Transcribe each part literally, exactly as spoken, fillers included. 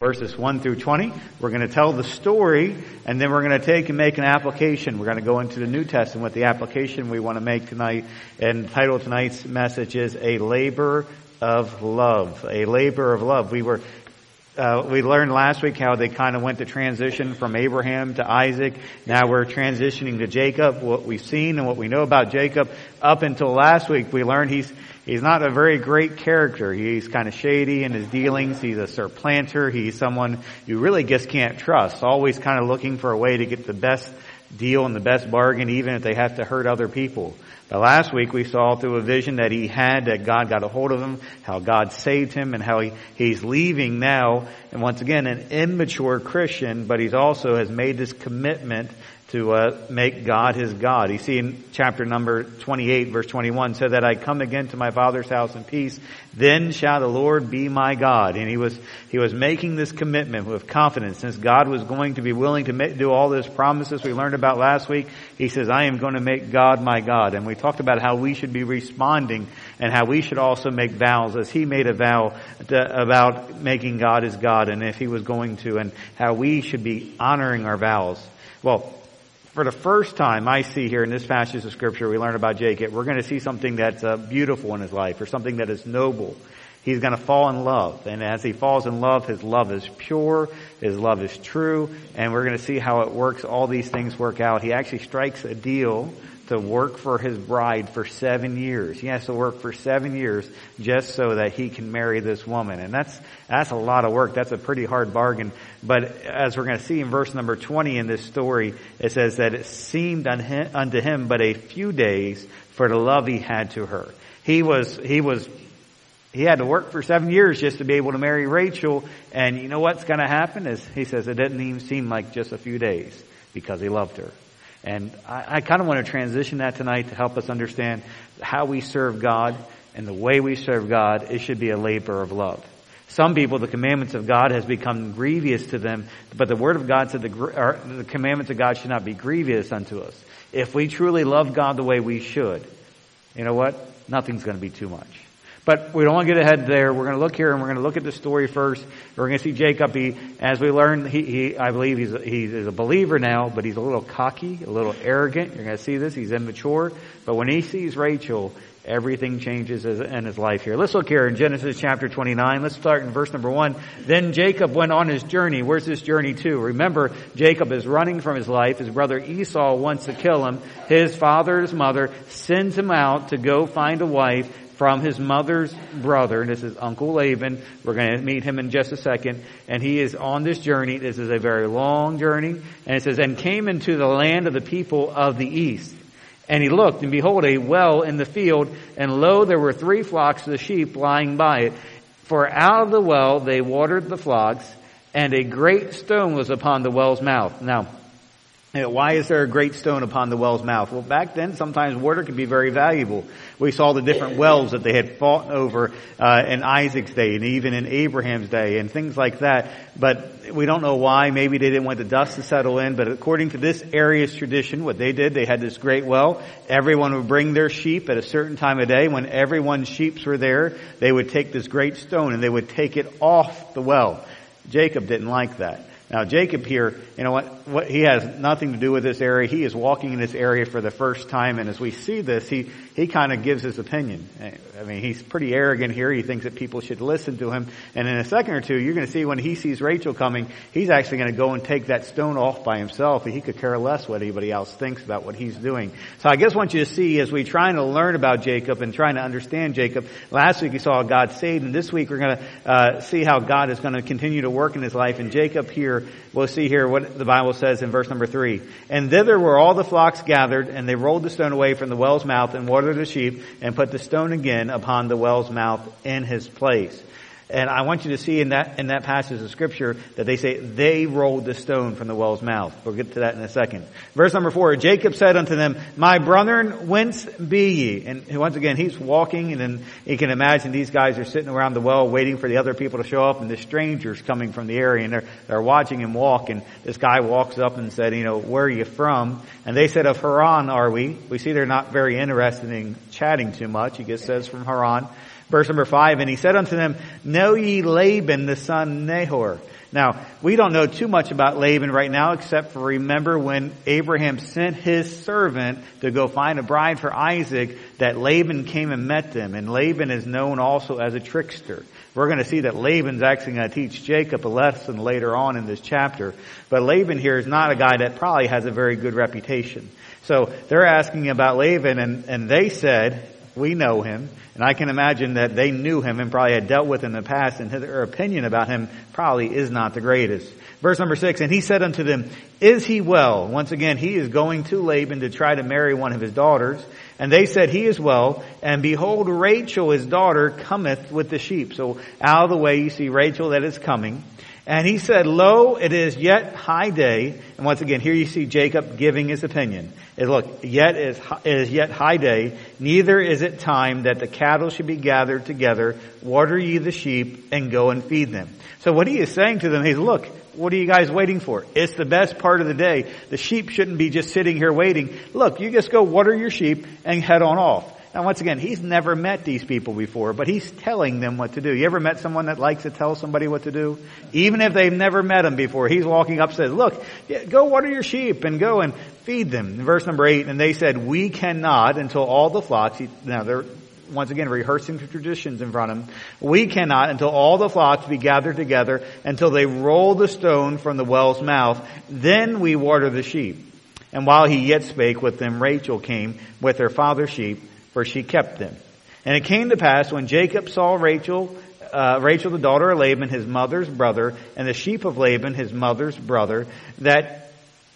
verses one through twenty. We're going to tell the story, and then we're going to take and make an application. We're going to go into the New Testament with the application we want to make tonight. And the title of tonight's message is A Labor of Love. A Labor of Love. We were Uh, we learned last week how they kind of went to transition from Abraham to Isaac. Now we're transitioning to Jacob. What we've seen and what we know about Jacob up until last week, we learned he's he's not a very great character. He's kind of shady in his dealings. He's a supplanter. He's someone you really just can't trust. Always kind of looking for a way to get the best deal and the best bargain, even if they have to hurt other people. But last week we saw through a vision that he had, that God got a hold of him, how God saved him, and how he, he's leaving now. And once again, an immature Christian, but he's also has made this commitment to uh, make God his God. You see in chapter number twenty-eight, verse twenty-one, so that I come again to my Father's house in peace, then shall the Lord be my God. And he was he was making this commitment with confidence, since God was going to be willing to make, do all those promises we learned about last week. He says, I am going to make God my God. And we talked about how we should be responding and how we should also make vows, as he made a vow to, about making God his God, and if he was going to, and how we should be honoring our vows. Well, for the first time I see here in this passage of Scripture we learn about Jacob, we're going to see something that's uh, beautiful in his life, or something that is noble. He's going to fall in love. And as he falls in love, his love is pure, his love is true, and we're going to see how it works. All these things work out. He actually strikes a deal to work for his bride for seven years. He has to work for seven years just so that he can marry this woman. And that's, that's a lot of work. That's a pretty hard bargain. But as we're going to see in verse number twenty in this story, it says that it seemed unto him but a few days for the love he had to her. He was, he was, he had to work for seven years just to be able to marry Rachel. And you know what's going to happen is, he says, it didn't even seem like just a few days, because he loved her. And I, I kind of want to transition that tonight to help us understand how we serve God, and the way we serve God, it should be a labor of love. Some people, the commandments of God has become grievous to them, but the Word of God said the, or the commandments of God should not be grievous unto us. If we truly love God the way we should, you know what? Nothing's going to be too much. But we don't want to get ahead there. We're going to look here, and we're going to look at the story first. We're going to see Jacob. He, as we learn, he, he I believe he's a, he's a believer now, but he's a little cocky, a little arrogant. You're going to see this. He's immature. But when he sees Rachel, everything changes in his life here. Let's look here in Genesis chapter twenty-nine. Let's start in verse number one. Then Jacob went on his journey. Where's this journey to? Remember, Jacob is running from his life. His brother Esau wants to kill him. His father, his mother, sends him out to go find a wife from his mother's brother. And this is Uncle Laban. We're going to meet him in just a second. And he is on this journey. This is a very long journey. And it says, and came into the land of the people of the east. And he looked, and behold, a well in the field, and lo, there were three flocks of the sheep lying by it. For out of the well they watered the flocks, and a great stone was upon the well's mouth. Now, why is there a great stone upon the well's mouth? Well, back then, sometimes water could be very valuable. We saw the different wells that they had fought over uh, in Isaac's day, and even in Abraham's day, and things like that. But we don't know why. Maybe they didn't want the dust to settle in. But according to this area's tradition, what they did, they had this great well. Everyone would bring their sheep at a certain time of day. When everyone's sheep were there, they would take this great stone and they would take it off the well. Jacob didn't like that. Now, Jacob here, you know what, what, he has nothing to do with this area. He is walking in this area for the first time, and as we see this, he, he kind of gives his opinion. I mean, he's pretty arrogant here. He thinks that people should listen to him. And in a second or two, you're going to see when he sees Rachel coming, he's actually going to go and take that stone off by himself. He could care less what anybody else thinks about what he's doing. So I guess I want you to see, as we're trying to learn about Jacob and trying to understand Jacob, last week we saw God saved, and this week we're going to uh, see how God is going to continue to work in his life. And Jacob here, we'll see here what the Bible says in verse number three. And thither were all the flocks gathered, and they rolled the stone away from the well's mouth and watered the sheep, and put the stone again upon the well's mouth in his place. And I want you to see in that in that passage of Scripture that they say they rolled the stone from the well's mouth. We'll get to that in a second. Verse number four, Jacob said unto them, My brethren, whence be ye? And once again, he's walking, and then you can imagine these guys are sitting around the well waiting for the other people to show up, and the strangers coming from the area, and they're, they're watching him walk. And this guy walks up and said, you know, where are you from? And they said, of Haran are we. We see they're not very interested in chatting too much. He just says from Haran. Verse number five, and he said unto them, Know ye Laban the son of Nahor? Now, we don't know too much about Laban right now, except for remember when Abraham sent his servant to go find a bride for Isaac, that Laban came and met them. And Laban is known also as a trickster. We're going to see that Laban's actually going to teach Jacob a lesson later on in this chapter. But Laban here is not a guy that probably has a very good reputation. So they're asking about Laban, and, and they said, we know him. And I can imagine that they knew him and probably had dealt with him in the past, and their opinion about him probably is not the greatest. Verse number six, and he said unto them, is he well? Once again, he is going to Laban to try to marry one of his daughters. And they said, he is well. And behold, Rachel, his daughter, cometh with the sheep. So out of the way, you see Rachel that is coming. And he said, lo, it is yet high day. And once again, here you see Jacob giving his opinion. And look, yet is, it is yet high day. Neither is it time that the cattle should be gathered together. Water ye the sheep and go and feed them. So what he is saying to them, he's, look, what are you guys waiting for? It's the best part of the day. The sheep shouldn't be just sitting here waiting. Look, you just go water your sheep and head on off. Now, once again, he's never met these people before, but he's telling them what to do. You ever met someone that likes to tell somebody what to do? Even if they've never met him before, he's walking up and says, look, go water your sheep and go and feed them. In verse number eight, and they said, we cannot until all the flocks, now they're once again rehearsing the traditions in front of him, we cannot until all the flocks be gathered together, until they roll the stone from the well's mouth, then we water the sheep. And while he yet spake with them, Rachel came with her father's sheep, for she kept them. And it came to pass when Jacob saw Rachel, uh, Rachel the daughter of Laban, his mother's brother, and the sheep of Laban, his mother's brother, that,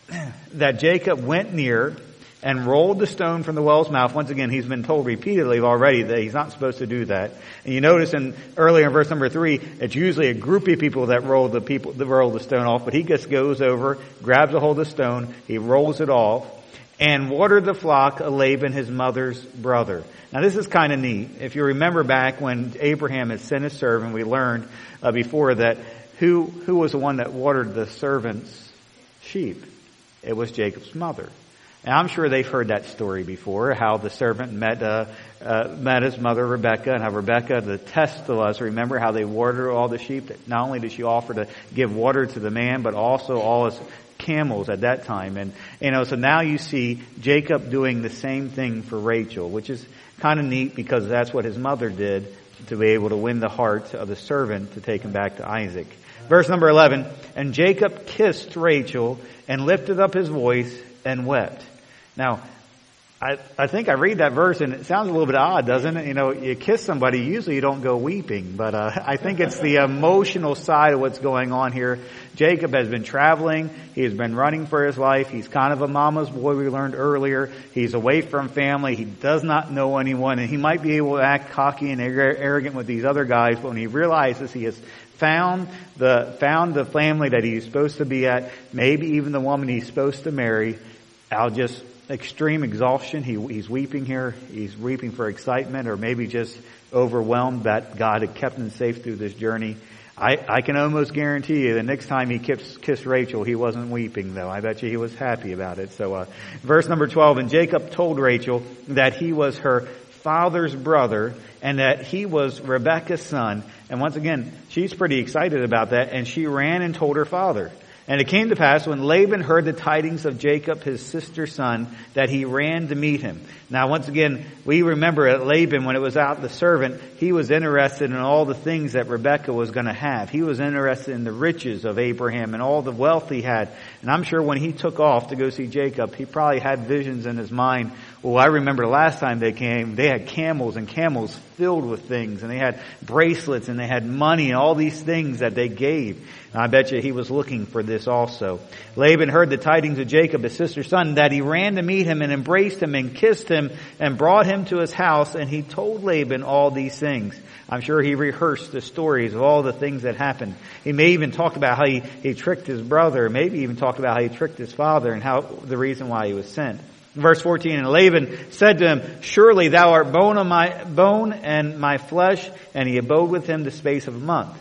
that Jacob went near and rolled the stone from the well's mouth. Once again, he's been told repeatedly already that he's not supposed to do that. And you notice in earlier in verse number three, it's usually a group of people that roll the people that roll the stone off, but he just goes over, grabs a hold of the stone, he rolls it off, and watered the flock of Laban, his mother's brother. Now this is kind of neat. If you remember back when Abraham had sent his servant, we learned uh, before that who who was the one that watered the servant's sheep? It was Jacob's mother. And I'm sure they've heard that story before, how the servant met uh, uh, met his mother Rebecca, and how Rebecca, the test of us, remember how they watered all the sheep. Not only did she offer to give water to the man, but also all his camels at that time. And, you know, so now you see Jacob doing the same thing for Rachel, which is kind of neat because that's what his mother did to be able to win the heart of the servant to take him back to Isaac. Verse number eleven, and Jacob kissed Rachel and lifted up his voice and wept. Now, I, I think I read that verse and it sounds a little bit odd, doesn't it? You know, you kiss somebody, usually you don't go weeping, but uh, I think it's the emotional side of what's going on here. Jacob has been traveling. He has been running for his life. He's kind of a mama's boy, we learned earlier. He's away from family. He does not know anyone, and he might be able to act cocky and arrogant with these other guys, but when he realizes he has found the, found the family that he's supposed to be at, maybe even the woman he's supposed to marry, I'll just extreme exhaustion. He, he's weeping here. He's weeping for excitement, or maybe just overwhelmed that God had kept him safe through this journey. I, I can almost guarantee you the next time he kissed, kissed Rachel, he wasn't weeping, though. I bet you he was happy about it. So, uh, verse number twelve, and Jacob told Rachel that he was her father's brother and that he was Rebekah's son. And once again, she's pretty excited about that, and she ran and told her father. And it came to pass when Laban heard the tidings of Jacob, his sister's son, that he ran to meet him. Now, once again, we remember at Laban, when it was out the servant, he was interested in all the things that Rebekah was going to have. He was interested in the riches of Abraham and all the wealth he had. And I'm sure when he took off to go see Jacob, he probably had visions in his mind. Well, I remember last time they came, they had camels and camels filled with things, and they had bracelets and they had money and all these things that they gave. And I bet you he was looking for this also. Laban heard the tidings of Jacob, his sister's son, that he ran to meet him and embraced him and kissed him and brought him to his house, and he told Laban all these things. I'm sure he rehearsed the stories of all the things that happened. He may even talk about how he, he tricked his brother, maybe even talked about how he tricked his father and how the reason why he was sent. Verse fourteen, and Laban said to him, surely thou art bone of my bone and my flesh, and he abode with him the space of a month.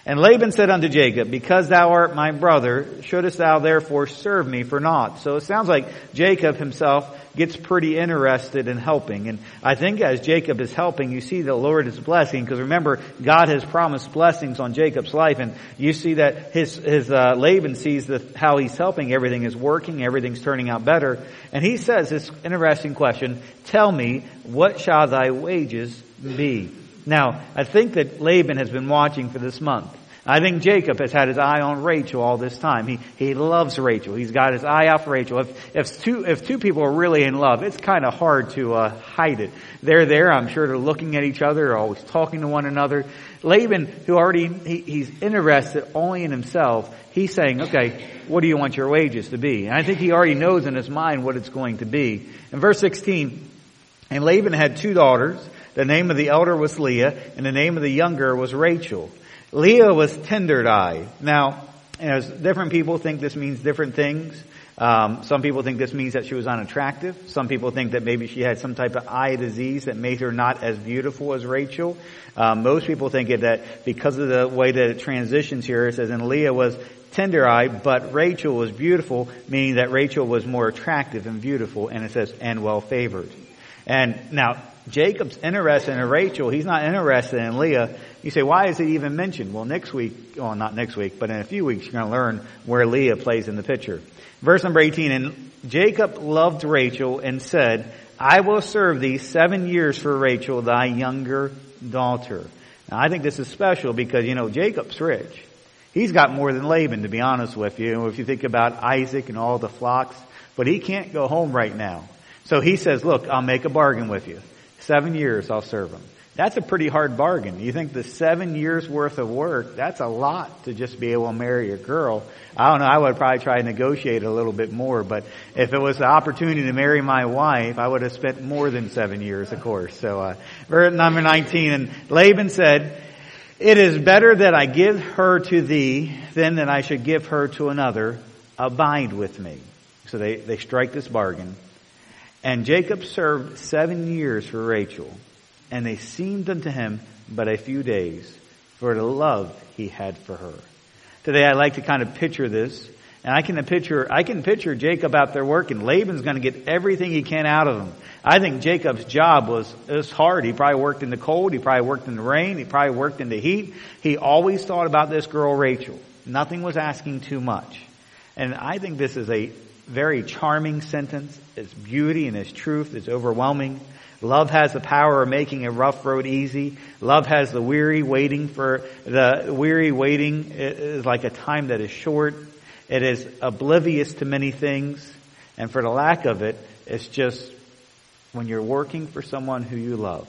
And Laban said unto Jacob, because thou art my brother, shouldest thou therefore serve me for naught? So it sounds like Jacob himself gets pretty interested in helping. And I think as Jacob is helping, you see the Lord is blessing, because remember, God has promised blessings on Jacob's life, and you see that his, his, uh, Laban sees the, how he's helping, everything is working, everything's turning out better. And he says this interesting question, tell me, what shall thy wages be? Now, I think that Laban has been watching for this month. I think Jacob has had his eye on Rachel all this time. He he loves Rachel. He's got his eye out for Rachel. If if two if two people are really in love, it's kind of hard to uh, hide it. They're there. I'm sure they're looking at each other, they're always talking to one another. Laban, who already he, he's interested only in himself, he's saying, "Okay, what do you want your wages to be?" And I think he already knows in his mind what it's going to be. In verse sixteen, and Laban had two daughters. The name of the elder was Leah, and the name of the younger was Rachel. Leah was tender-eyed. Now, you know, different people think this means different things. Um, some people think this means that she was unattractive. Some people think that maybe she had some type of eye disease that made her not as beautiful as Rachel. Um, most people think it that because of the way that it transitions here, it says, and Leah was tender-eyed, but Rachel was beautiful, meaning that Rachel was more attractive and beautiful, and it says, and well-favored. And now, Jacob's interested in Rachel. He's not interested in Leah. You say, why is it even mentioned? Well, next week, well, not next week, but in a few weeks, you're going to learn where Leah plays in the picture. Verse number eighteen, and Jacob loved Rachel and said, I will serve thee seven years for Rachel, thy younger daughter. Now, I think this is special because, you know, Jacob's rich. He's got more than Laban, to be honest with you. If you think about Isaac and all the flocks, but he can't go home right now. So he says, look, I'll make a bargain with you. Seven years I'll serve him. That's a pretty hard bargain. You think the seven years worth of work, that's a lot to just be able to marry a girl. I don't know, I would probably try to negotiate a little bit more, but if it was the opportunity to marry my wife, I would have spent more than seven years, of course. So, uh, verse number nineteen, and Laban said, it is better that I give her to thee than that I should give her to another. Abide with me. So they, they strike this bargain. And Jacob served seven years for Rachel, and they seemed unto him but a few days, for the love he had for her. Today I like to kind of picture this, and I can picture I can picture Jacob out there working. Laban's going to get everything he can out of him. I think Jacob's job was, was hard. He probably worked in the cold, he probably worked in the rain, he probably worked in the heat. He always thought about this girl Rachel. Nothing was asking too much. And I think this is a very charming sentence. Its beauty and its truth is overwhelming. Love has the power of making a rough road easy. Love has the weary waiting for, the weary waiting is like a time that is short. It is oblivious to many things. And for the lack of it, it's just when you're working for someone who you love,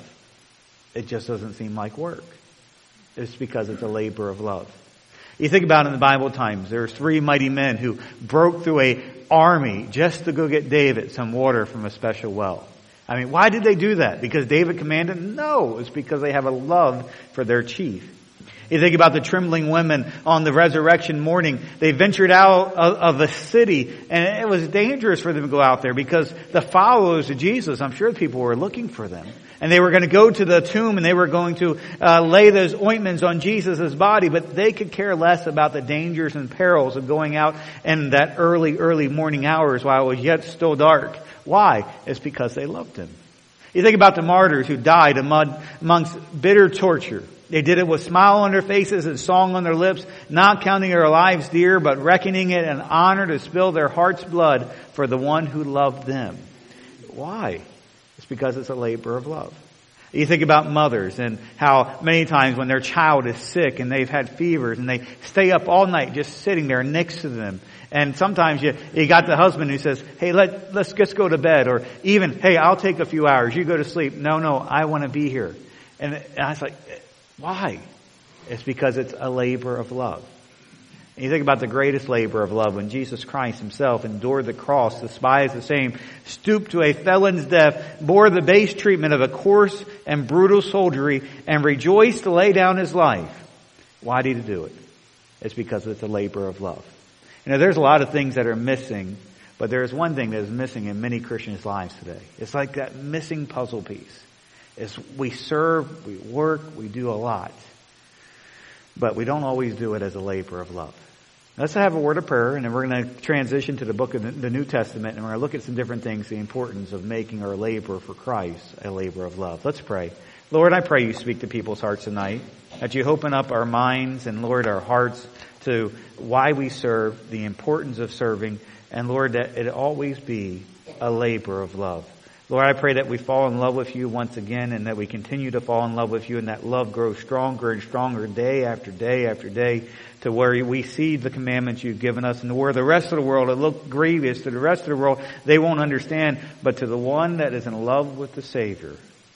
it just doesn't seem like work. It's because it's a labor of love. You think about it in the Bible times, there were three mighty men who broke through a army just to go get David some water from a special well. I mean, why did they do that? Because David commanded? No, it's because they have a love for their chief. You think about the trembling women on the resurrection morning. They ventured out of, of the city, and it was dangerous for them to go out there because the followers of Jesus, I'm sure people were looking for them. And they were going to go to the tomb and they were going to uh, lay those ointments on Jesus' body, but they could care less about the dangers and perils of going out in that early, early morning hours while it was yet still dark. Why? It's because they loved him. You think about the martyrs who died among, amongst bitter torture. They did it with smile on their faces and song on their lips, not counting their lives dear, but reckoning it an honor to spill their heart's blood for the one who loved them. Why? It's because it's a labor of love. You think about mothers and how many times when their child is sick and they've had fevers and they stay up all night just sitting there next to them. And sometimes you, you got the husband who says, hey, let, let's just go to bed. Or even, hey, I'll take a few hours. You go to sleep. No, no, I want to be here. And, and I was like, why? It's because it's a labor of love. And you think about the greatest labor of love when Jesus Christ himself endured the cross, despised the same, stooped to a felon's death, bore the base treatment of a coarse and brutal soldiery, and rejoiced to lay down his life. Why did he do it? It's because it's a labor of love. You know, there's a lot of things that are missing, but there's one thing that is missing in many Christians' lives today. It's like that missing puzzle piece. It's we serve, we work, we do a lot. but we don't always do it as a labor of love. Let's have a word of prayer, and then we're going to transition to the book of the New Testament, and we're going to look at some different things, the importance of making our labor for Christ a labor of love. Let's pray. Lord, I pray you speak to people's hearts tonight, that you open up our minds and, Lord, our hearts to why we serve, the importance of serving, and, Lord, that it always be a labor of love. Lord, I pray that we fall in love with you once again, and that we continue to fall in love with you, and that love grows stronger and stronger day after day after day, to where we see the commandments you've given us, and where the rest of the world, it look grievous to the rest of the world, they won't understand, but to the one that is in love with the Savior,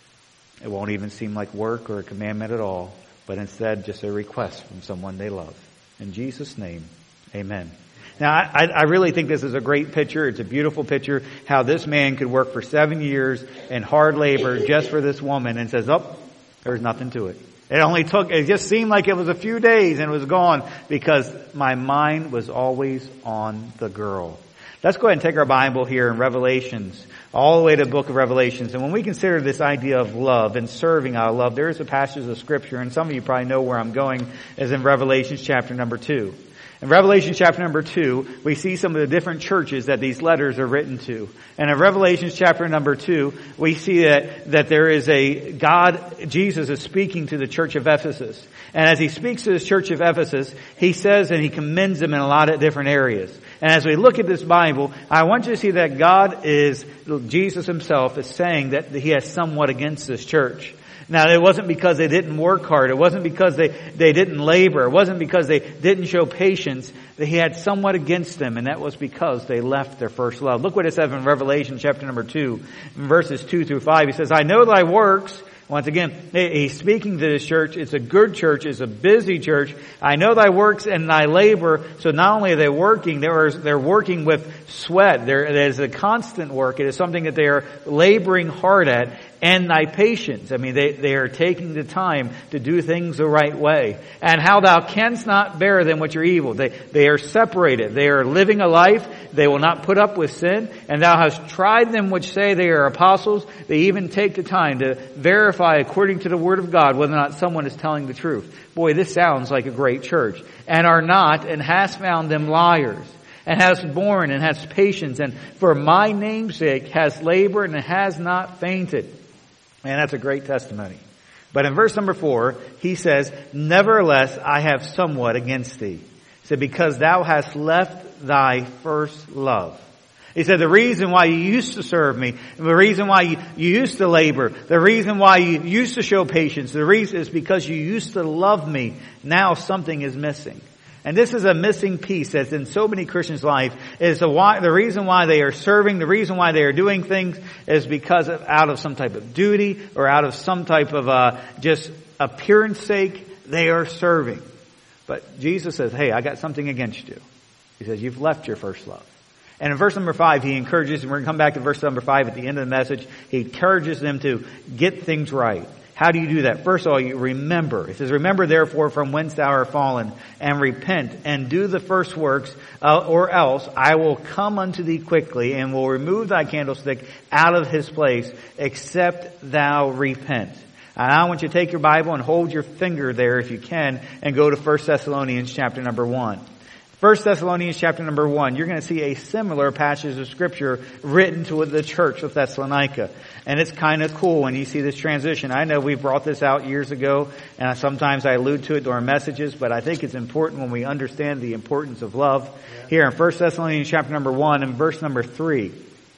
it won't even seem like work or a commandment at all, but instead just a request from someone they love. In Jesus' name, amen. Now, I, I really think this is a great picture. It's a beautiful picture, how this man could work for seven years in hard labor just for this woman, and says, oh, there's nothing to it. It only took, it just seemed like it was a few days and it was gone, because my mind was always on the girl. Let's go ahead and take our Bible here in Revelations, all the way to the book of Revelations. And when we consider this idea of love and serving out of love, there is a passage of Scripture, and some of you probably know where I'm going, is in Revelations chapter number two. In Revelation chapter number two, we see some of the different churches that these letters are written to. And in Revelation chapter number two, we see that, that there is a God, Jesus is speaking to the church of Ephesus. And as he speaks to this church of Ephesus, he says and he commends them in a lot of different areas. And as we look at this Bible, I want you to see that God is, Jesus himself is saying that he has somewhat against this church. Now, it wasn't because they didn't work hard. It wasn't because they, they didn't labor. It wasn't because they didn't show patience. That he had somewhat against them, and that was because they left their first love. Look what it says in Revelation chapter number two, verses two through five. He says, I know thy works. Once again, he's speaking to this church. It's a good church. It's a busy church. I know thy works and thy labor. So not only are they working, they're, they're working with sweat. There, there's a constant work. It is something that they are laboring hard at. And thy patience. I mean, they, they are taking the time to do things the right way. And how thou canst not bear them which are evil. They, they are separated. They are living a life. They will not put up with sin. And thou hast tried them which say they are apostles. They even take the time to verify according to the word of God whether or not someone is telling the truth. Boy, this sounds like a great church. And are not, and hast found them liars. And has borne and has patience. And for my name's sake has labored and has not fainted. And that's a great testimony. But in verse number four, he says, nevertheless, I have somewhat against thee. He said, because thou hast left thy first love. He said, the reason why you used to serve me, the reason why you, you used to labor, the reason why you used to show patience, the reason is because you used to love me. Now something is missing. And this is a missing piece that's in so many Christians' life. Is the why, the reason why they are serving, the reason why they are doing things is because of, out of some type of duty or out of some type of uh, just appearance sake, they are serving. But Jesus says, hey, I got something against you. He says, you've left your first love. And in verse number five, he encourages, and we're going to come back to verse number five at the end of the message, he encourages them to get things right. How do you do that? First of all, you remember. It says, remember therefore from whence thou art fallen, and repent, and do the first works, uh, or else I will come unto thee quickly, and will remove thy candlestick out of his place, except thou repent. And I want you to take your Bible and hold your finger there if you can, and go to First Thessalonians chapter number one. First Thessalonians chapter number one, you're going to see a similar passage of Scripture written to the church of Thessalonica. And it's kind of cool when you see this transition. I know we brought this out years ago, and sometimes I allude to it during messages, but I think it's important when we understand the importance of love. Yeah. Here in First Thessalonians chapter number one and verse number three.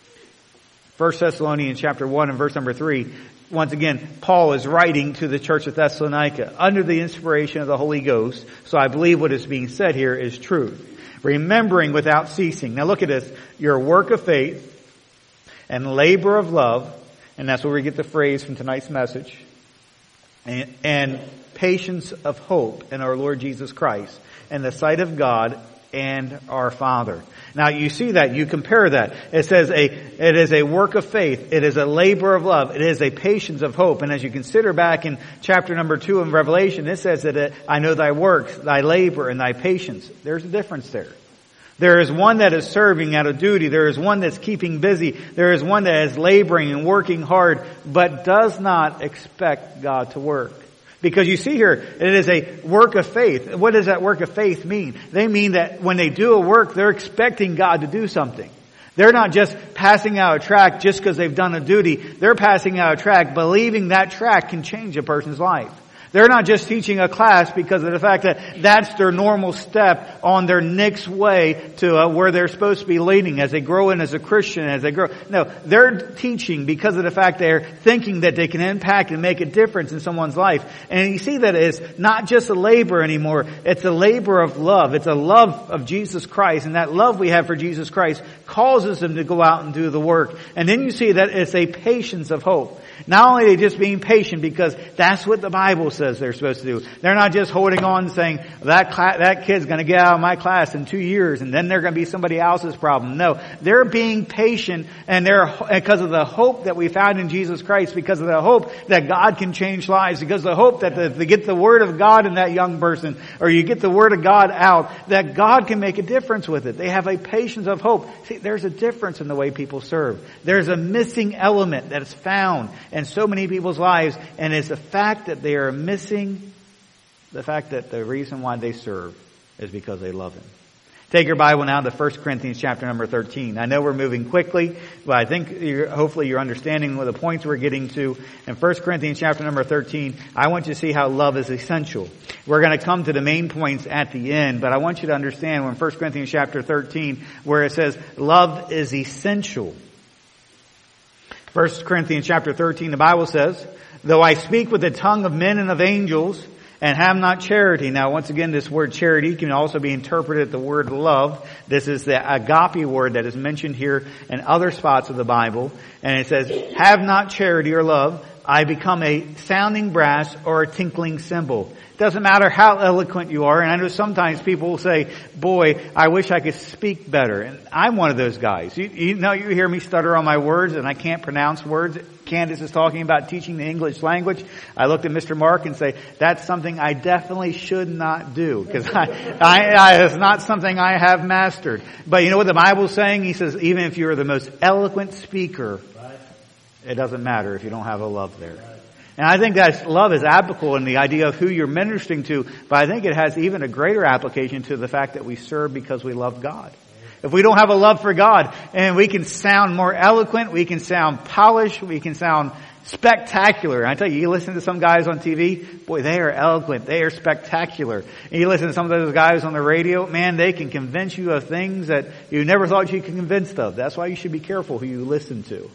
First Thessalonians chapter one and verse number three. Once again, Paul is writing to the church of Thessalonica under the inspiration of the Holy Ghost. So I believe what is being said here is truth. Remembering without ceasing. Now look at this. Your work of faith and labor of love. And that's where we get the phrase from tonight's message. And, and patience of hope in our Lord Jesus Christ. And the sight of God and our Father. Now you see that, you compare that. It says a, it is a work of faith. It is a labor of love. It is a patience of hope. And as you consider back in chapter number two of Revelation, it says that it, I know thy works, thy labor, and thy patience. There's a difference there. There is one that is serving out of duty. There is one that's keeping busy. There is one that is laboring and working hard, but does not expect God to work. Because you see here, it is a work of faith. What does that work of faith mean? They mean that when they do a work, they're expecting God to do something. They're not just passing out a tract just because they've done a duty. They're passing out a tract believing that tract can change a person's life. They're not just teaching a class because of the fact that that's their normal step on their next way to uh, where they're supposed to be leading as they grow in as a Christian, as they grow. No, they're teaching because of the fact they're thinking that they can impact and make a difference in someone's life. And you see that it's not just a labor anymore. It's a labor of love. It's a love of Jesus Christ. And that love we have for Jesus Christ causes them to go out and do the work. And then you see that it's a patience of hope. Not only are they just being patient because that's what the Bible says they're supposed to do. They're not just holding on and saying, that cla- that kid's going to get out of my class in two years and then they're going to be somebody else's problem. No, they're being patient and they're because of the hope that we found in Jesus Christ, because of the hope that God can change lives, because of the hope that the, they get the Word of God in that young person, or you get the Word of God out, that God can make a difference with it. They have a patience of hope. See, there's a difference in the way people serve. There's a missing element that is found in so many people's lives, and it's the fact that they are missing the fact that the reason why they serve is because they love Him. Take your Bible now to First Corinthians chapter number thirteen. I know we're moving quickly, but I think you're, hopefully you're understanding the points we're getting to. In First Corinthians chapter number thirteen, I want you to see how love is essential. We're going to come to the main points at the end, but I want you to understand when First Corinthians chapter thirteen, where it says love is essential. First Corinthians chapter thirteen, the Bible says, though I speak with the tongue of men and of angels, and have not charity. Now, once again, this word charity can also be interpreted the word love. This is the agape word that is mentioned here in other spots of the Bible. And it says, have not charity or love, I become a sounding brass or a tinkling cymbal. Doesn't matter how eloquent you are. And I know sometimes people will say, boy, I wish I could speak better. And I'm one of those guys. You, you know, you hear me stutter on my words and I can't pronounce words. Candace is talking about teaching the English language. I looked at Mister Mark and say, that's something I definitely should not do, because I, I, I, it's not something I have mastered. But you know what the Bible's saying? He says, even if you're the most eloquent speaker, it doesn't matter if you don't have a love there. And I think that love is applicable in the idea of who you're ministering to, but I think it has even a greater application to the fact that we serve because we love God. If we don't have a love for God, and we can sound more eloquent, we can sound polished, we can sound spectacular. I tell you, you listen to some guys on T V, boy, they are eloquent, they are spectacular. And you listen to some of those guys on the radio, man, they can convince you of things that you never thought you could be convinced of. That's why you should be careful who you listen to.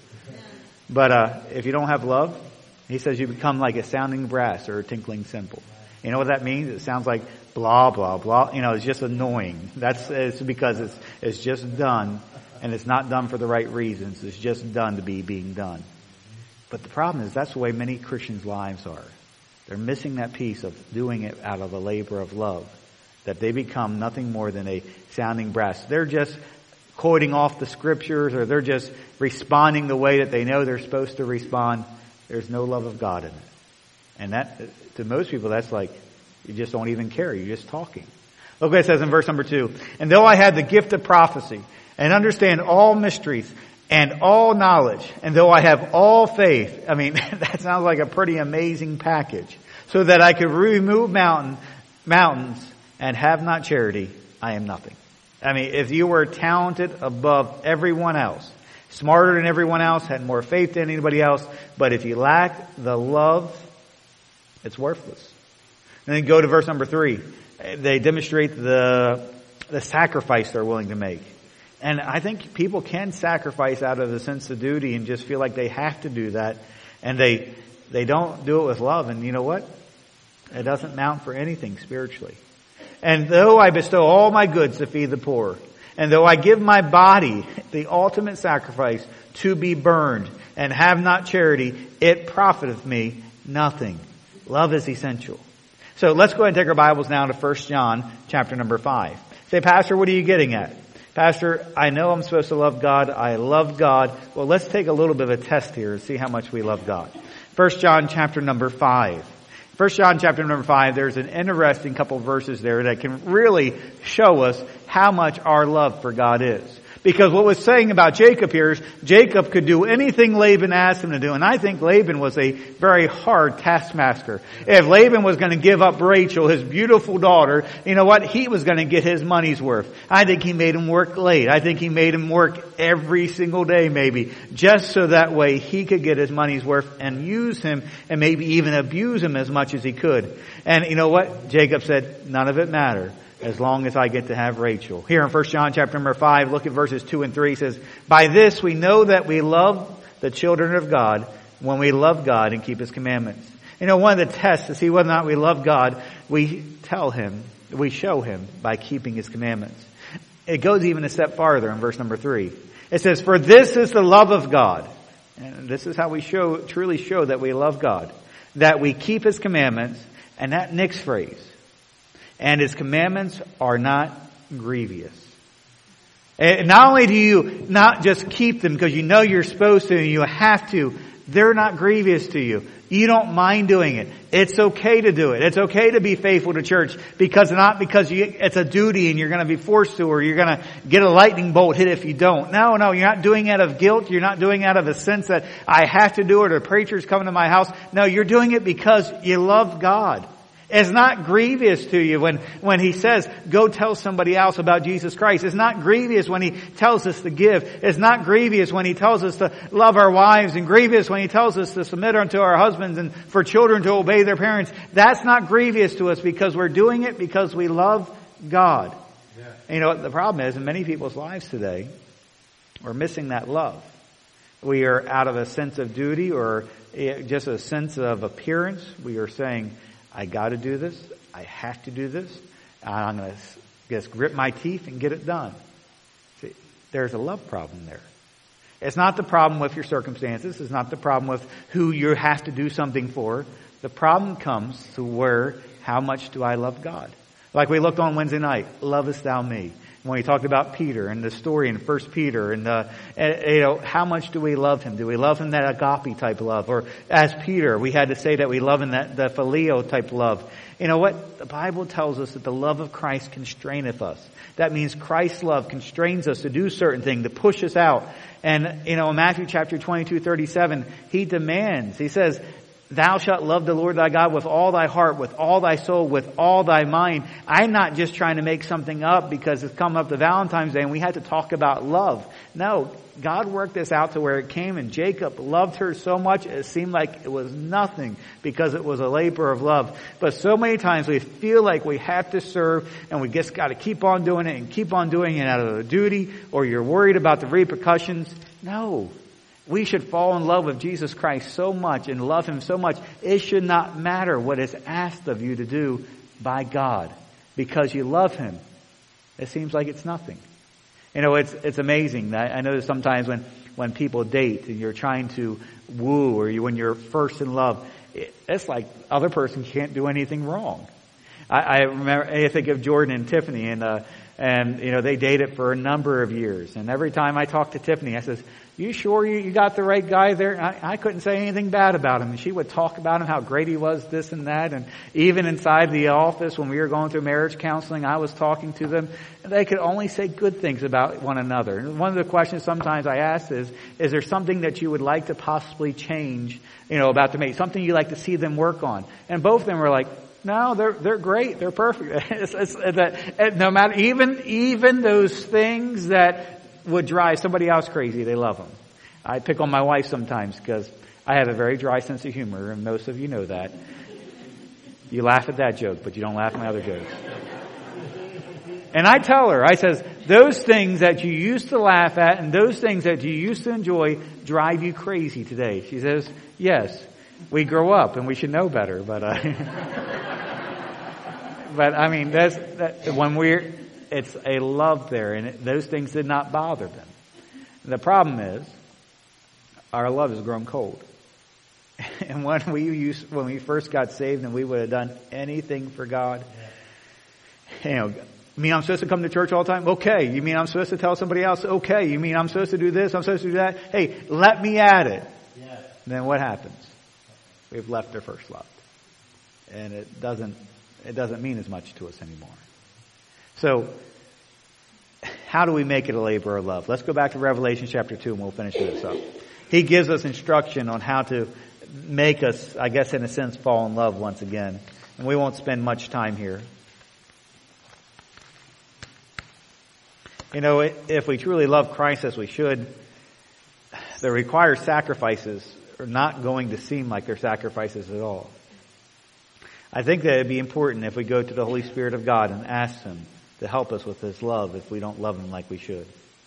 But uh if you don't have love, he says you become like a sounding brass or a tinkling cymbal. You know what that means? It sounds like blah, blah, blah. You know, it's just annoying. That's it's because it's it's just done, and it's not done for the right reasons. It's just done to be being done. But the problem is that's the way many Christians' lives are. They're missing that piece of doing it out of a labor of love, that they become nothing more than a sounding brass. They're just quoting off the scriptures, or they're just responding the way that they know they're supposed to respond. There's no love of God in it. And that, to most people, that's like, you just don't even care. You're just talking. Look what it says in verse number two. And though I had the gift of prophecy and understand all mysteries and all knowledge, and though I have all faith, I mean, that sounds like a pretty amazing package, so that I could remove mountain, mountains and have not charity, I am nothing. I mean, if you were talented above everyone else, smarter than everyone else, had more faith than anybody else, but if you lack the love, it's worthless. And then go to verse number three. They demonstrate the the sacrifice they're willing to make. And I think people can sacrifice out of the sense of duty and just feel like they have to do that. And they they don't do it with love. And you know what? It doesn't mount for anything spiritually. And though I bestow all my goods to feed the poor, and though I give my body, the ultimate sacrifice, to be burned, and have not charity, it profiteth me nothing. Love is essential. So let's go ahead and take our Bibles now to First John chapter number five. Say, Pastor, what are you getting at? Pastor, I know I'm supposed to love God. I love God. Well, let's take a little bit of a test here and see how much we love God. First John chapter number five. First John chapter number five, there's an interesting couple verses there that can really show us how much our love for God is. Because what was saying about Jacob here is Jacob could do anything Laban asked him to do. And I think Laban was a very hard taskmaster. If Laban was going to give up Rachel, his beautiful daughter, you know what? He was going to get his money's worth. I think he made him work late. I think he made him work every single day maybe, just so that way he could get his money's worth and use him and maybe even abuse him as much as he could. And you know what? Jacob said, none of it mattered, as long as I get to have Rachel. Here in First John chapter number five, look at verses two and three. It says, by this we know that we love the children of God when we love God and keep His commandments. You know, one of the tests to see whether or not we love God, we tell Him, we show Him by keeping His commandments. It goes even a step farther in verse number three. It says, for this is the love of God. And this is how we show, truly show that we love God. That we keep His commandments, and that next phrase, and His commandments are not grievous. And not only do you not just keep them because you know you're supposed to and you have to, they're not grievous to you. You don't mind doing it. It's okay to do it. It's okay to be faithful to church because not because you, it's a duty and you're going to be forced to, or you're going to get a lightning bolt hit if you don't. No, no, you're not doing it out of guilt. You're not doing it out of a sense that I have to do it or the preacher's coming to my house. No, you're doing it because you love God. It's not grievous to you when, when He says, go tell somebody else about Jesus Christ. It's not grievous when He tells us to give. It's not grievous when He tells us to love our wives, and grievous when He tells us to submit unto our husbands and for children to obey their parents. That's not grievous to us because we're doing it because we love God. Yeah. And you know what the problem is in many people's lives today? We're missing that love. We are out of a sense of duty or just a sense of appearance. We are saying, I got to do this. I have to do this. I'm going to just grit my teeth and get it done. See, there's a love problem there. It's not the problem with your circumstances. It's not the problem with who you have to do something for. The problem comes to where, how much do I love God? Like we looked on Wednesday night, lovest thou me? When we talked about Peter and the story in First Peter and, uh, you know, how much do we love him? Do we love him that agape type love? Or as Peter, we had to say that we love him that the phileo type love. You know what? The Bible tells us that the love of Christ constraineth us. That means Christ's love constrains us to do certain things, to push us out. And, you know, in Matthew chapter twenty-two, thirty-seven, He demands, He says, thou shalt love the Lord thy God with all thy heart, with all thy soul, with all thy mind. I'm not just trying to make something up because it's coming up to Valentine's Day and we had to talk about love. No, God worked this out to where it came, and Jacob loved her so much it seemed like it was nothing because it was a labor of love. But so many times we feel like we have to serve and we just got to keep on doing it and keep on doing it out of a duty, or you're worried about the repercussions. No. We should fall in love with Jesus Christ so much and love Him so much. It should not matter what is asked of you to do by God because you love Him. It seems like it's nothing. You know, it's it's amazing. I, I know sometimes when, when people date and you're trying to woo, or you, when you're first in love, it, it's like the other person can't do anything wrong. I, I remember, I think of Jordan and Tiffany, and uh, and you know they dated for a number of years. And every time I talk to Tiffany, I says, you sure you, you got the right guy there? I, I couldn't say anything bad about him. And she would talk about him, how great he was, this and that. And even inside the office when we were going through marriage counseling, I was talking to them. And they could only say good things about one another. And one of the questions sometimes I ask is, is there something that you would like to possibly change, you know, about the mate? Something you'd like to see them work on? And both of them were like, no, they're they're great. They're perfect. it's, it's, that, no matter, even even those things that would drive somebody else crazy, they love them. I pick on my wife sometimes because I have a very dry sense of humor, and most of you know that. You laugh at that joke, but you don't laugh at my other jokes. And I tell her, I says, those things that you used to laugh at and those things that you used to enjoy drive you crazy today. She says, yes, we grow up and we should know better, but uh, but I mean, that's that, when we're, it's a love there, and it, those things did not bother them. The problem is, our love has grown cold. And when we used, when we first got saved, and we would have done anything for God, you know, you mean I'm supposed to come to church all the time? Okay. You mean I'm supposed to tell somebody else? Okay. You mean I'm supposed to do this? I'm supposed to do that? Hey, let me at it. Yeah. Then what happens? We've left our first love, and it doesn't it doesn't mean as much to us anymore. So how do we make it a labor of love? Let's go back to Revelation chapter two and we'll finish this up. He gives us instruction on how to make us, I guess in a sense, fall in love once again. And we won't spend much time here. You know, if we truly love Christ as we should, the required sacrifices are not going to seem like they're sacrifices at all. I think that it'd be important if we go to the Holy Spirit of God and ask Him to help us with His love if we don't love Him like we should.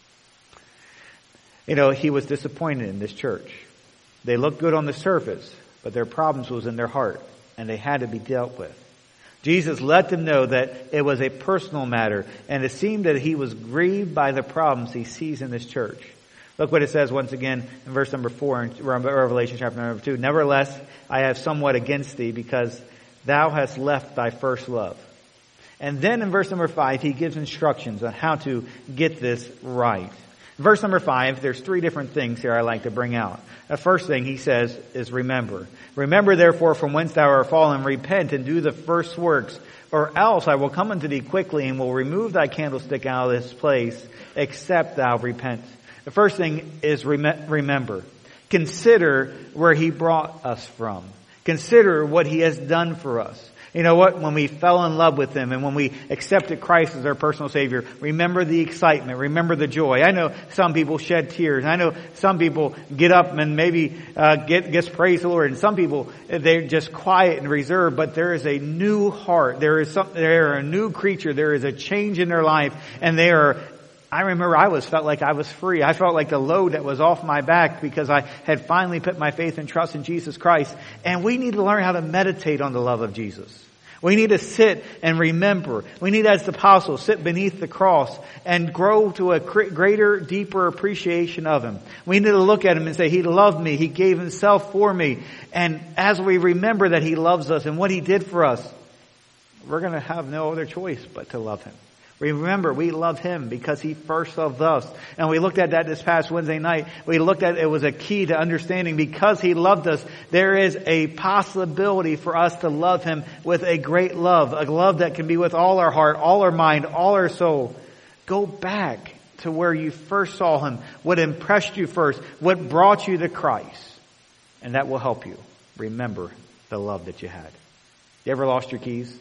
You know, He was disappointed in this church. They looked good on the surface, but their problems was in their heart, and they had to be dealt with. Jesus let them know that it was a personal matter, and it seemed that He was grieved by the problems He sees in this church. Look what it says once again in verse number four in Revelation chapter number two. Nevertheless, I have somewhat against thee, because thou hast left thy first love. And then in verse number five, He gives instructions on how to get this right. In verse number five, there's three different things here I like to bring out. The first thing He says is remember. Remember therefore from whence thou art fallen, repent and do the first works, or else I will come unto thee quickly and will remove thy candlestick out of this place, except thou repent. The first thing is rem- remember. Consider where He brought us from. Consider what He has done for us. You know what? When we fell in love with Him and when we accepted Christ as our personal Savior, remember the excitement, remember the joy. I know some people shed tears. I know some people get up and maybe uh, get just praise the Lord. And some people, they're just quiet and reserved. But there is a new heart. There is some, they're a new creature. There is a change in their life. And they are, I remember I was felt like I was free. I felt like the load that was off my back because I had finally put my faith and trust in Jesus Christ. And we need to learn how to meditate on the love of Jesus. We need to sit and remember. We need, as the apostles, sit beneath the cross and grow to a greater, deeper appreciation of Him. We need to look at Him and say, He loved me. He gave Himself for me. And as we remember that He loves us and what He did for us, we're going to have no other choice but to love Him. Remember, we love Him because He first loved us. And we looked at that this past Wednesday night. We looked at it was a key to understanding because He loved us, there is a possibility for us to love Him with a great love. A love that can be with all our heart, all our mind, all our soul. Go back to where you first saw Him, what impressed you first, what brought you to Christ. And that will help you remember the love that you had. You ever lost your keys?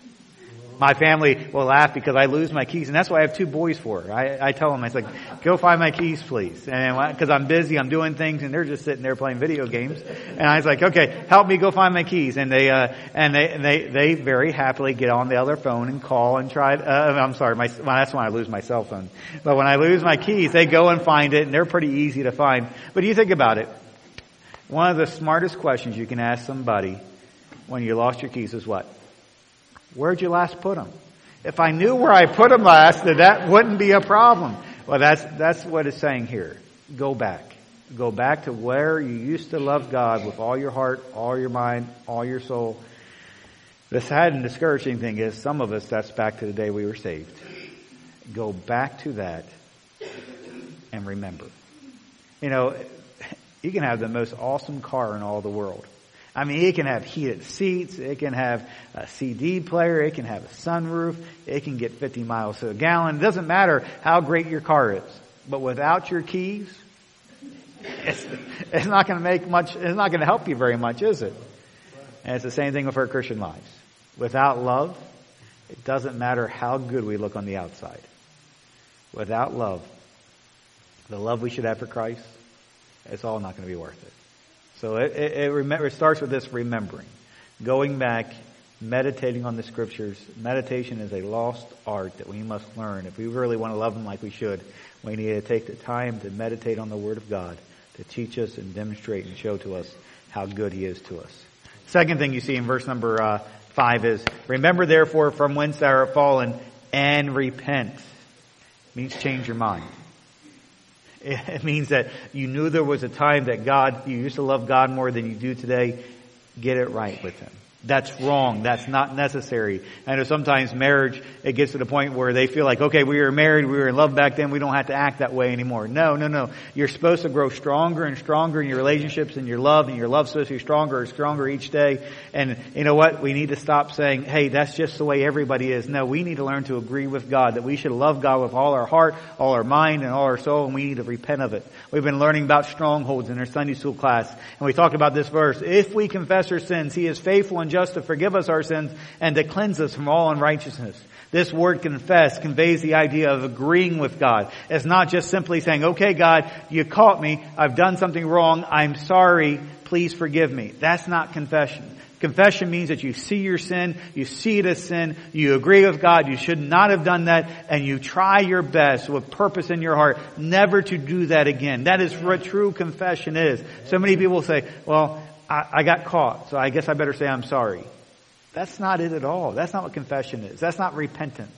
My family will laugh because I lose my keys, and that's what I have two boys for. I, I tell them, I say, go find my keys, please. And because I'm busy, I'm doing things, and they're just sitting there playing video games. And I was like, okay, help me go find my keys. And they, uh, and they, and they, they very happily get on the other phone and call and try. Uh, I'm sorry, my, well, that's when I lose my cell phone. But when I lose my keys, they go and find it, and they're pretty easy to find. But you think about it. One of the smartest questions you can ask somebody when you lost your keys is what? Where'd you last put them? If I knew where I put them last, then that wouldn't be a problem. Well, that's, that's what it's saying here. Go back. Go back to where you used to love God with all your heart, all your mind, all your soul. The sad and discouraging thing is some of us, that's back to the day we were saved. Go back to that and remember. You know, you can have the most awesome car in all the world. I mean, it can have heated seats, it can have a C D player, it can have a sunroof, it can get fifty miles to a gallon. It doesn't matter how great your car is. But without your keys, it's, it's not going to make much, it's not going to help you very much, is it? And it's the same thing with our Christian lives. Without love, it doesn't matter how good we look on the outside. Without love, the love we should have for Christ, it's all not going to be worth it. So it, it, it, remember, it starts with this remembering. Going back, meditating on the Scriptures. Meditation is a lost art that we must learn. If we really want to love Him like we should, we need to take the time to meditate on the Word of God, to teach us and demonstrate and show to us how good He is to us. Second thing you see in verse number uh, five is, remember therefore from whence thou art fallen, and repent. It means change your mind. It means that you knew there was a time that God, you used to love God more than you do today. Get it right with Him. That's wrong. That's not necessary. I know sometimes marriage, it gets to the point where they feel like, okay, we were married, we were in love back then, we don't have to act that way anymore. No, no, no. You're supposed to grow stronger and stronger in your relationships and your love, and your love's supposed to be stronger and stronger each day. And you know what? We need to stop saying, hey, that's just the way everybody is. No, we need to learn to agree with God, that we should love God with all our heart, all our mind, and all our soul, and we need to repent of it. We've been learning about strongholds in our Sunday school class, and we talked about this verse. If we confess our sins, He is faithful and just to forgive us our sins and to cleanse us from all unrighteousness. This word confess conveys the idea of agreeing with God. It's not just simply saying, okay, God, you caught me. I've done something wrong. I'm sorry. Please forgive me. That's not confession. Confession means that you see your sin, you see it as sin, you agree with God, you should not have done that, and you try your best with purpose in your heart never to do that again. That is what true confession is. So many people say, well, I, I got caught, so I guess I better say I'm sorry. That's not it at all. That's not what confession is. That's not repentance.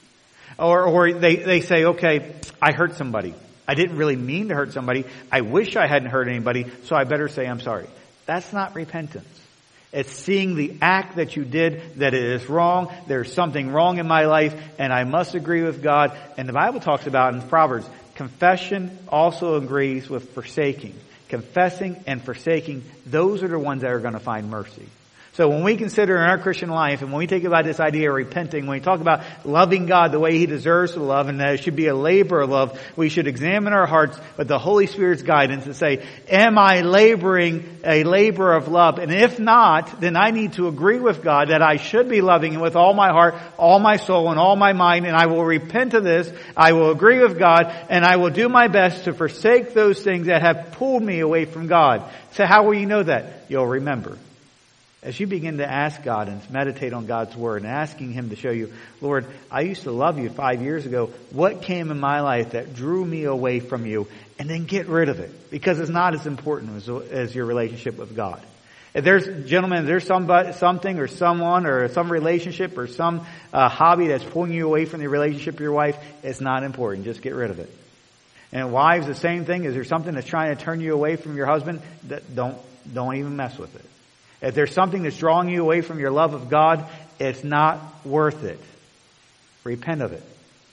Or, or they, they say, okay, I hurt somebody. I didn't really mean to hurt somebody. I wish I hadn't hurt anybody, so I better say I'm sorry. That's not repentance. It's seeing the act that you did, that it is wrong. There's something wrong in my life, and I must agree with God. And the Bible talks about in Proverbs, confession also agrees with forsaking. Confessing and forsaking, those are the ones that are going to find mercy. So when we consider in our Christian life, and when we think about this idea of repenting, when we talk about loving God the way He deserves to love, and that it should be a labor of love, we should examine our hearts with the Holy Spirit's guidance and say, am I laboring a labor of love? And if not, then I need to agree with God that I should be loving Him with all my heart, all my soul, and all my mind, and I will repent of this. I will agree with God, and I will do my best to forsake those things that have pulled me away from God. So how will you know that? You'll remember. As you begin to ask God and meditate on God's Word and asking Him to show you, Lord, I used to love you five years ago. What came in my life that drew me away from you? And then get rid of it, because it's not as important as, as your relationship with God. If there's, gentlemen, if there's somebody, something or someone or some relationship or some uh, hobby that's pulling you away from the relationship with your wife, it's not important. Just get rid of it. And wives, the same thing. Is there something that's trying to turn you away from your husband? That don't, don't even mess with it. If there's something that's drawing you away from your love of God, it's not worth it. Repent of it.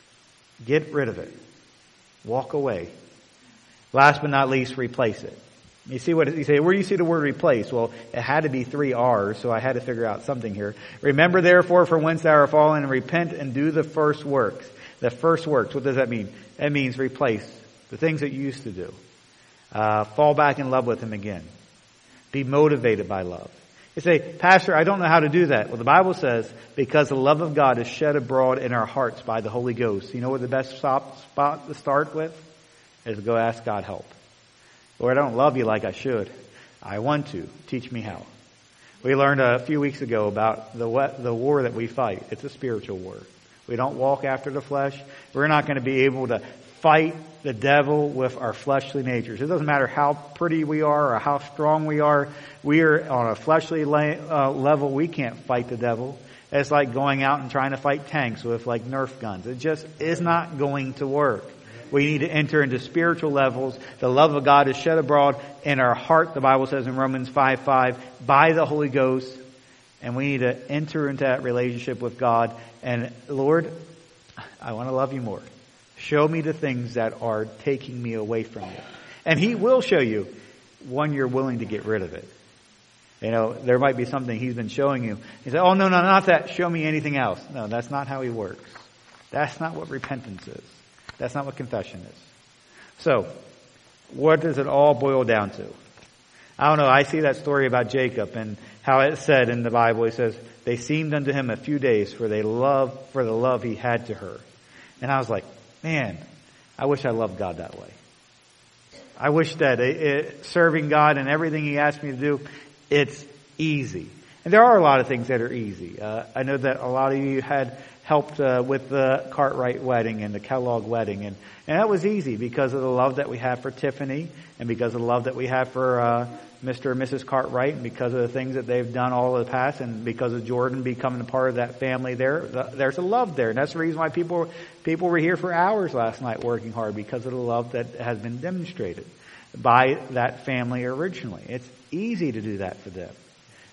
Get rid of it. Walk away. Last but not least, replace it. You see what you say, where do you see the word replace? Well, it had to be three R's, so I had to figure out something here. Remember therefore from whence thou art fallen, and repent and do the first works. The first works, what does that mean? That means replace the things that you used to do. Uh, fall back in love with Him again. Be motivated by love. You say, Pastor, I don't know how to do that. Well, the Bible says, because the love of God is shed abroad in our hearts by the Holy Ghost. You know what the best stop, spot to start with? Is to go ask God help. Lord, I don't love you like I should. I want to. Teach me how. We learned a few weeks ago about the the war that we fight. It's a spiritual war. We don't walk after the flesh. We're not going to be able to fight the devil with our fleshly natures. It doesn't matter how pretty we are or how strong we are. We are on a fleshly la- uh, level. We can't fight the devil. It's like going out and trying to fight tanks with like Nerf guns. It just is not going to work. We need to enter into spiritual levels. The love of God is shed abroad in our heart, the Bible says in Romans five five, by the Holy Ghost. And we need to enter into that relationship with God. And Lord, I want to love you more. Show me the things that are taking me away from you. And He will show you when you're willing to get rid of it. You know, there might be something He's been showing you. He said, oh, no, no, not that. Show me anything else. No, that's not how He works. That's not what repentance is. That's not what confession is. So, what does it all boil down to? I don't know. I see that story about Jacob and how it said in the Bible, it says, they seemed unto him a few days for they love, for the love he had to her. And I was like, man, I wish I loved God that way. I wish that it, it, serving God and everything He asked me to do, it's easy. And there are a lot of things that are easy. Uh, I know that a lot of you had helped uh, with the Cartwright wedding and the Kellogg wedding. And, and that was easy because of the love that we have for Tiffany and because of the love that we have for uh, Mister and Missus Cartwright and because of the things that they've done all of the past and because of Jordan becoming a part of that family there. There's a love there. And that's the reason why people, people were here for hours last night working hard because of the love that has been demonstrated by that family originally. It's easy to do that for them.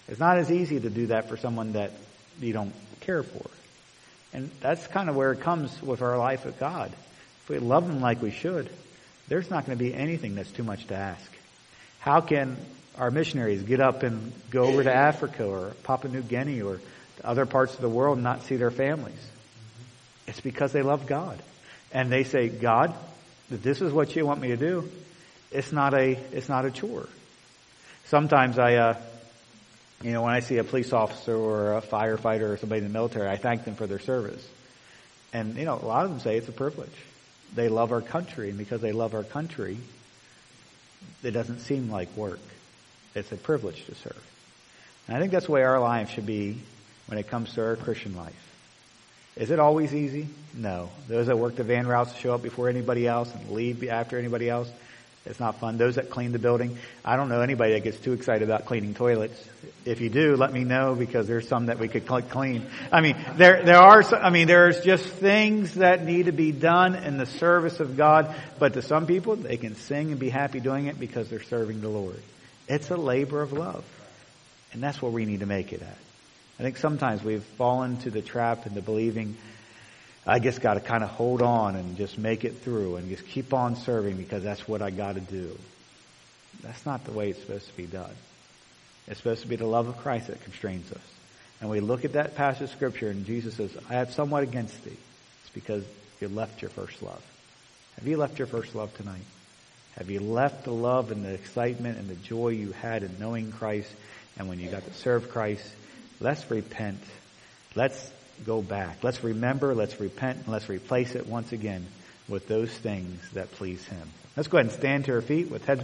It's not as easy to do that for someone that you don't care for. And that's kind of where it comes with our life with God. If we love Him like we should, there's not going to be anything that's too much to ask. How can our missionaries get up and go over to Africa or Papua New Guinea or to other parts of the world and not see their families? It's because they love God. And they say, God, if this is what you want me to do, it's not a, it's not a chore. Sometimes I, uh, you know, when I see a police officer or a firefighter or somebody in the military, I thank them for their service. And, you know, a lot of them say it's a privilege. They love our country, and because they love our country, it doesn't seem like work. It's a privilege to serve. And I think that's the way our life should be when it comes to our Christian life. Is it always easy? No. Those that work the van routes show up before anybody else and leave after anybody else. It's not fun. Those that clean the building. I don't know anybody that gets too excited about cleaning toilets. If you do, let me know, because there's some that we could clean. I mean, there, there are, some, I mean, there's just things that need to be done in the service of God. But to some people, they can sing and be happy doing it because they're serving the Lord. It's a labor of love. And that's where we need to make it at. I think sometimes we've fallen to the trap into believing, I just got to kind of hold on and just make it through and just keep on serving because that's what I got to do. That's not the way it's supposed to be done. It's supposed to be the love of Christ that constrains us. And we look at that passage of Scripture and Jesus says, I have somewhat against thee. It's because you left your first love. Have you left your first love tonight? Have you left the love and the excitement and the joy you had in knowing Christ and when you got to serve Christ? Let's repent. Let's go back. Let's remember, let's repent, and let's replace it once again with those things that please Him. Let's go ahead and stand to our feet with heads